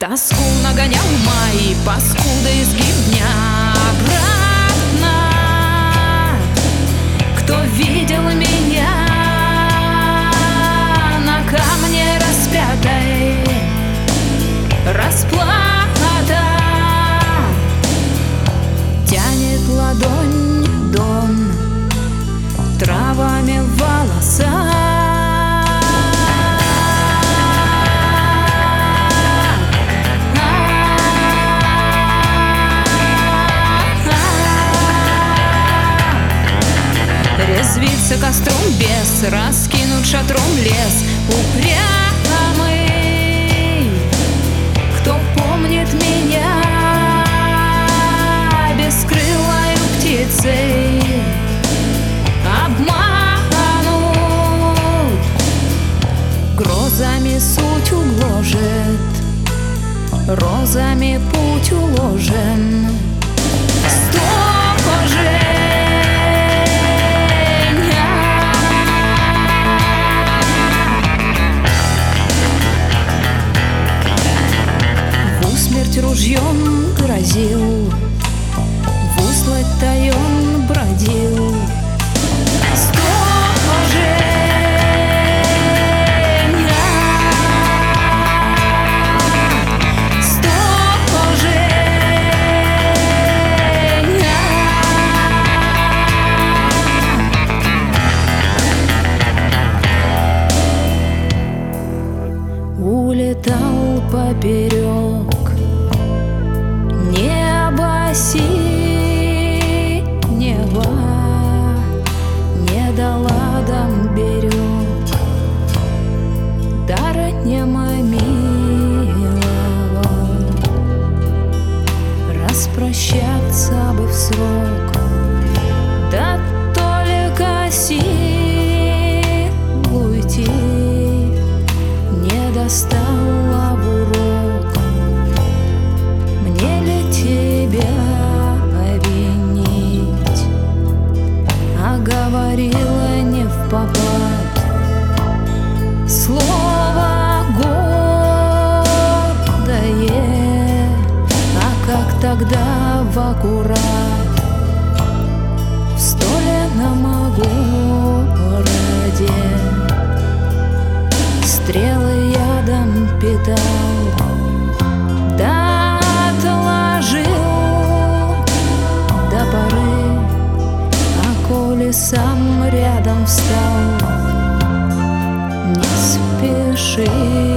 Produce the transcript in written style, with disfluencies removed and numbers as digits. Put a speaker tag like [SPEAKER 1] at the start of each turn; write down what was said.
[SPEAKER 1] Тоску нагонял май, паскуда изгиб дня. Обратно, кто видел меня на камне распятой, расплата тянет ладонь дон травами в волосах. Резвится костром бес, раскинут шатром лес. Упрямый, кто помнит меня бескрылою птицей, обманут, грозами суть угложит, розами путь уложен. Ружьем грозил, в узлах таен бродил. Улетал поперек небо синего, не дала дам берег дара немомилого. Распрощаться бы в срок, да только сил уйти не достала в урок. Мне ли тебя обвинить? А говорила не впопад, слово гордое, а как тогда в аккурат в столеном городе стрелы ядом питал, да отложил до поры, а коли сам рядом встал, не спеши.